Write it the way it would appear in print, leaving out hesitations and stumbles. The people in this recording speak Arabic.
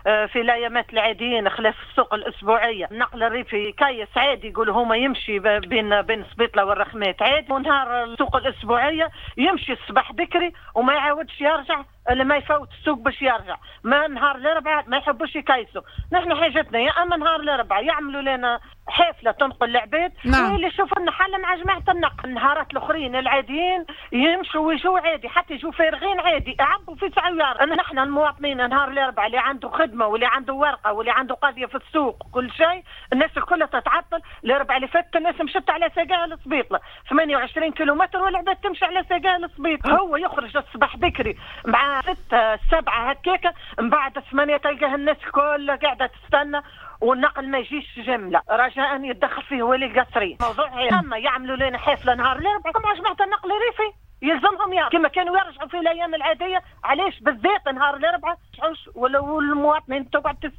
في الايامات العاديين خلاف السوق الاسبوعيه. النقل الريفي كايس عادي يقولوا هما يمشي بين سبيطله والرخمات عادي، ونهار السوق الاسبوعيه يمشي الصباح بكري وما يعاودش يرجع لما يفوت السوق باش يرجع. ما نهار الاربعاء ما يحبوش يكايسوا. نحن حاجتنا يا اما نهار الاربعاء يعملوا لنا حافله تنقل العباد، واللي يشوفوا لنا حل مع جماعه النقل. النهارات الاخرين العاديين يمشوا ويجوا عادي، حتى يجوا فارغين عادي، يعبوا في سعيار. نحن المواطنين نهار الاربعاء اللي عنده خدمه واللي عنده ورقه واللي عنده قضيه في السوق كل شيء، الناس كلها تتعطل. الاربعاء اللي فاتت الناس مشت على ساقاها للسبيطله 28 كيلومتر والعباد تمشي على ساقاها للسبيطله. هو يخرج الصباح بكري مع 6 7 هكاكا، من بعد 8 تلقاه الناس كلها قاعده تستنى والنقل ما يجيش جمله. رجاء يتدخل فيه ولي القصري موضوع. اما يعملوا لنا حافله نهار الاربعاء مع جماعه النقل الريفي يلزمهم كما كانوا يرجعوا في الايام العاديه. علاش بالذات نهار الاربعاء والمواطنين تقعد